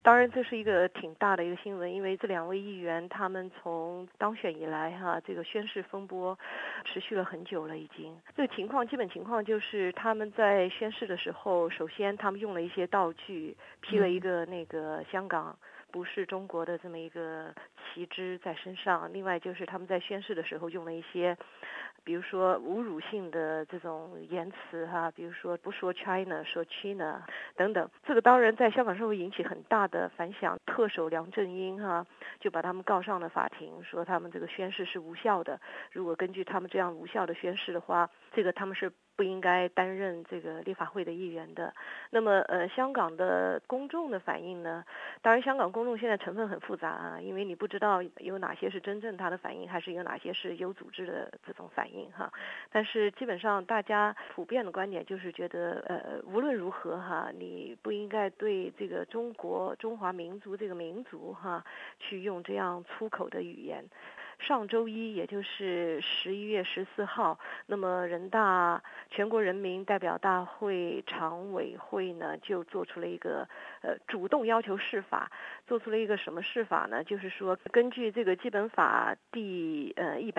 当然，这是一个挺大的一个新闻，因为这两位议员他们从当选以来这个宣誓风波持续了很久了已经。这个基本情况就是他们在宣誓的时候，首先他们用了一些道具，披了一个那个香港不是中国的这么一个旗帜在身上。另外就是他们在宣誓的时候用了一些比如说侮辱性的这种言辞比如说不说 China 说 China 等等，这个当然在香港社会引起很大的反响。特首梁振英就把他们告上了法庭，说他们这个宣誓是无效的，如果根据他们这样无效的宣誓的话，这个他们是不应该担任这个立法会的议员的。那么香港的公众的反应呢，当然香港公众现在成分很复杂因为你不知道有哪些是真正他的反应，还是有哪些是有组织的这种反应但是基本上大家普遍的观点就是觉得无论如何你不应该对这个中华民族这个民族去用这样粗口的语言。上周一，也就是11月14号，那么人大全国人民代表大会常委会呢，就做出了一个主动要求释法，做出了一个什么释法呢？就是说，根据这个基本法第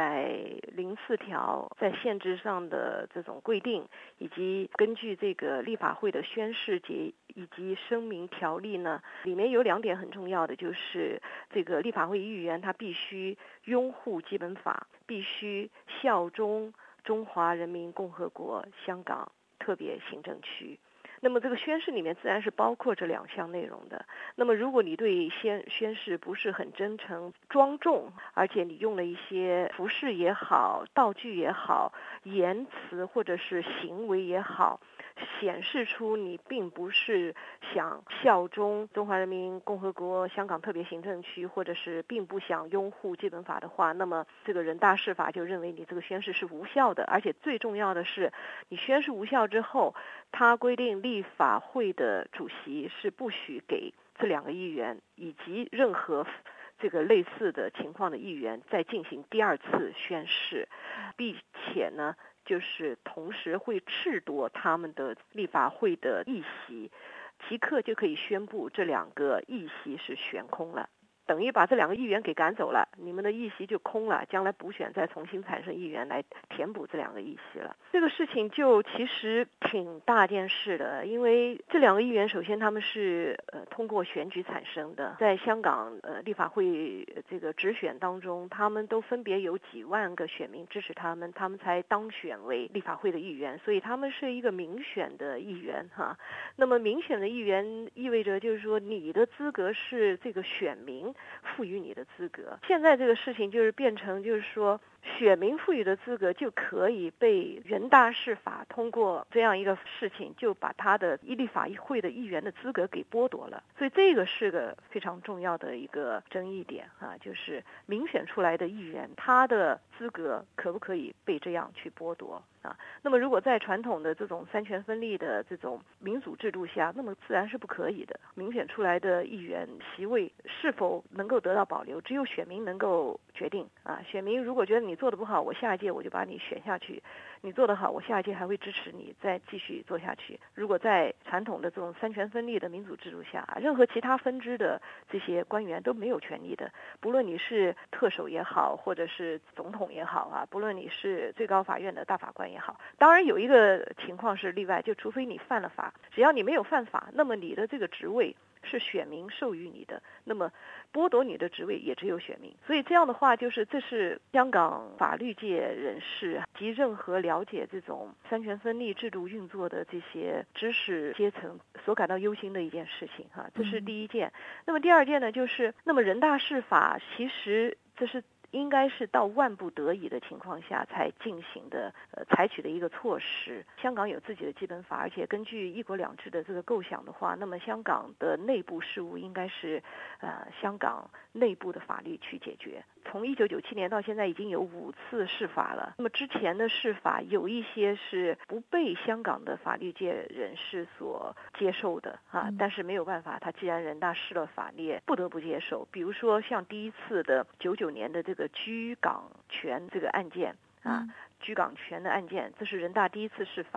104条在限制上的这种规定，以及根据这个立法会的宣誓节以及声明条例呢，里面有2点很重要的，就是这个立法会议员他必须拥护基本法，必须效忠中华人民共和国香港特别行政区。那么这个宣誓里面自然是包括这2项内容的。那么如果你对宣誓不是很真诚庄重，而且你用了一些服饰也好，道具也好，言辞或者是行为也好，显示出你并不是想效忠中华人民共和国香港特别行政区，或者是并不想拥护基本法的话，那么这个人大释法就认为你这个宣誓是无效的。而且最重要的是，你宣誓无效之后，他规定立法会的主席是不许给这2个议员以及任何这个类似的情况的议员再进行第2次宣誓，并且呢就是同时会褫夺他们的立法会的议席，即刻就可以宣布这2个议席是悬空了，等于把这2个议员给赶走了，你们的议席就空了，将来补选再重新产生议员来填补这2个议席了。这个事情就其实挺大件事的，因为这2个议员首先他们是通过选举产生的，在香港立法会这个直选当中，他们都分别有几万个选民支持他们才当选为立法会的议员，所以他们是一个民选的议员那么民选的议员意味着就是说你的资格是这个选民赋予你的资格。现在这个事情就是变成就是说选民赋予的资格就可以被人大释法通过这样一个事情，就把他的立法会的议员的资格给剥夺了。所以这个是个非常重要的一个争议点就是民选出来的议员他的资格可不可以被这样去剥夺那么如果在传统的这种三权分立的这种民主制度下，那么自然是不可以的。民选出来的议员席位是否能够得到保留，只有选民能够决定选民如果觉得你做得不好，我下一届我就把你选下去，你做得好，我下一届还会支持你再继续做下去。如果在传统的这种三权分立的民主制度下，任何其他分支的这些官员都没有权利的，不论你是特首也好，或者是总统也好不论你是最高法院的大法官也好。当然有一个情况是例外，就除非你犯了法，只要你没有犯法，那么你的这个职位是选民授予你的，那么剥夺你的职位也只有选民。所以这样的话，就是这是香港法律界人士及任何了解这种三权分立制度运作的这些知识阶层所感到忧心的一件事情这是第一件。那么第2件呢，就是那么人大释法其实这是应该是到万不得已的情况下才进行的采取的一个措施。香港有自己的基本法，而且根据一国两制的这个构想的话，那么香港的内部事务应该是香港内部的法律去解决。从1997年到现在已经有5次释法了，那么之前的释法有一些是不被香港的法律界人士所接受的但是没有办法，他既然人大释了法，你也不得不接受。比如说像第1次的99年的这个居港权这个案件居港权的案件，这是人大第1次释法。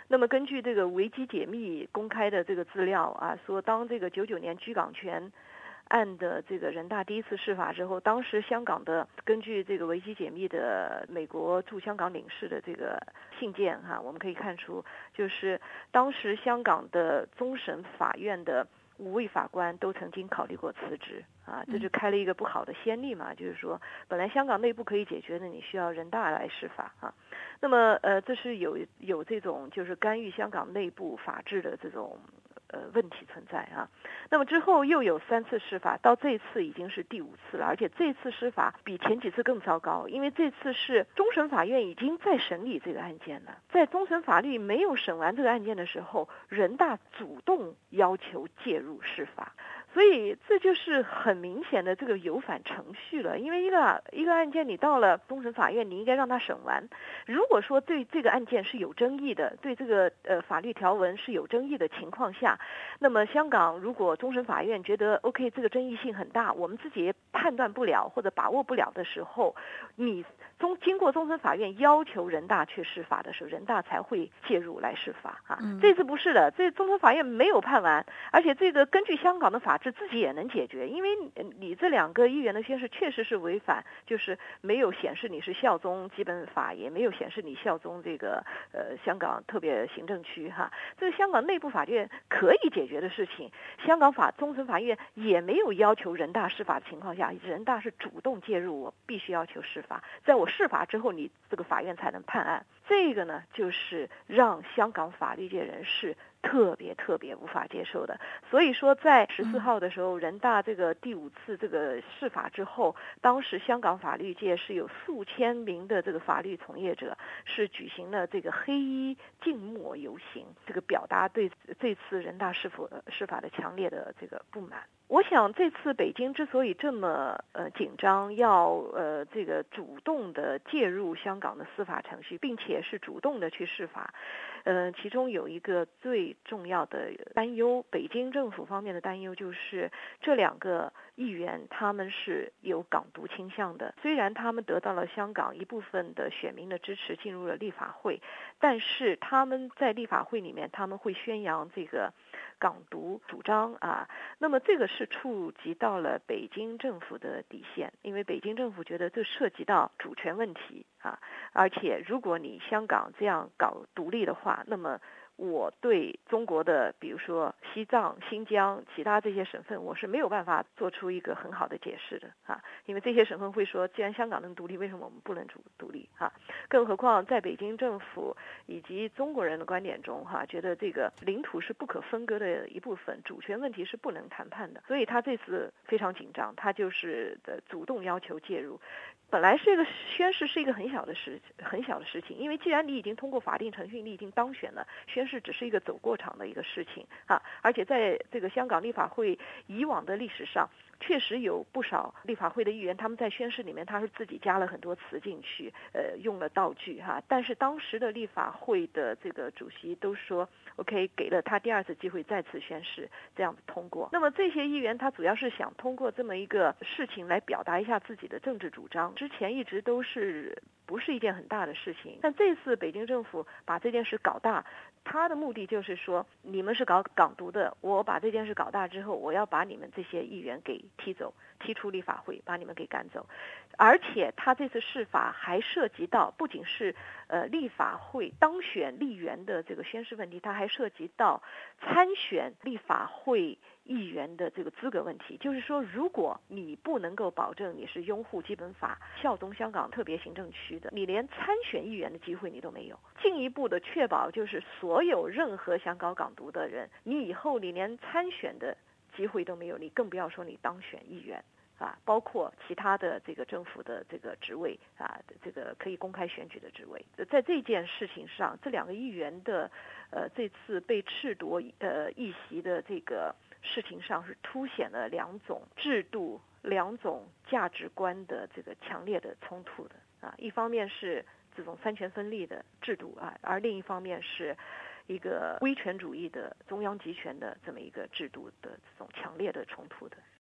那么根据这个维基解密公开的这个资料啊，说当这个99年居港权案的这个人大第一次释法之后，当时香港的根据这个维基解密的美国驻香港领事的这个信件我们可以看出，就是当时香港的终审法院的5位法官都曾经考虑过辞职这就开了一个不好的先例嘛，就是说本来香港内部可以解决的，你需要人大来释法那么这是有这种就是干预香港内部法治的这种问题存在那么之后又有3次释法，到这次已经是第5次了，而且这次释法比前几次更糟糕，因为这次是终审法院已经在审理这个案件了，在终审法律没有审完这个案件的时候，人大主动要求介入释法，所以这就是很明显的这个有反程序了。因为一个案件你到了终审法院，你应该让它审完，如果说对这个案件是有争议的，对这个法律条文是有争议的情况下，那么香港如果终审法院觉得 OK 这个争议性很大，我们自己也判断不了或者把握不了的时候，你经过终审法院要求人大去释法的时候，人大才会介入来释法这次不是的，这终审法院没有判完，而且这个根据香港的法治自己也能解决，因为你这2个议员的宣誓确实是违反，就是没有显示你是效忠基本法，也没有显示你效忠这个香港特别行政区这个香港内部法院可以解决的事情，香港终审法院也没有要求人大释法的情况下，人大是主动介入，我必须要求释法，在我释法之后，你这个法院才能判案。这个呢，就是让香港法律界人士特别无法接受的。所以说在14号的时候，人大这个第5次这个释法之后，当时香港法律界是有数千名的这个法律从业者是举行了这个黑衣静默游行，这个表达对这次人大释法的强烈的这个不满。我想这次北京之所以这么紧张，要这个主动的介入香港的司法程序，并且是主动的去释法，其中有一个最重要的担忧，北京政府方面的担忧就是这2个议员他们是有港独倾向的，虽然他们得到了香港一部分的选民的支持，进入了立法会，但是他们在立法会里面他们会宣扬这个港独主张那么这个是触及到了北京政府的底线，因为北京政府觉得这涉及到主权问题而且如果你香港这样搞独立的话，那么我对中国的比如说西藏、新疆其他这些省份，我是没有办法做出一个很好的解释的因为这些省份会说，既然香港能独立，为什么我们不能独立更何况在北京政府以及中国人的观点中觉得这个领土是不可分割的一部分，主权问题是不能谈判的，所以他这次非常紧张，他就是主动要求介入。本来这个宣誓是一个很小的事情，因为既然你已经通过法定程序，你已经当选了，宣誓只是一个走过场的一个事情而且在这个香港立法会以往的历史上，确实有不少立法会的议员，他们在宣誓里面他是自己加了很多词进去，用了道具但是当时的立法会的这个主席都说 OK， 给了他第2次机会再次宣誓，这样子通过。那么这些议员他主要是想通过这么一个事情来表达一下自己的政治主张，之前一直都是不是一件很大的事情，但这次北京政府把这件事搞大，他的目的就是说，你们是搞港独的，我把这件事搞大之后，我要把你们这些议员给踢出立法会，把你们给赶走。而且他这次释法还涉及到不仅是立法会当选立员的这个宣誓问题，它还涉及到参选立法会议员的这个资格问题。就是说，如果你不能够保证你是拥护基本法、效忠香港特别行政区的，你连参选议员的机会你都没有。进一步的确保就是所有任何想搞港独的人，你以后你连参选的机会都没有，你更不要说你当选议员包括其他的这个政府的这个职位这个可以公开选举的职位。在这件事情上，这2个议员的这次被褫夺议席的这个事情上，是凸显了2种制度、2种价值观的这个强烈的冲突的一方面是这种三权分立的制度而另一方面是一个威权主义的中央集权的这么一个制度的这种强烈的冲突的。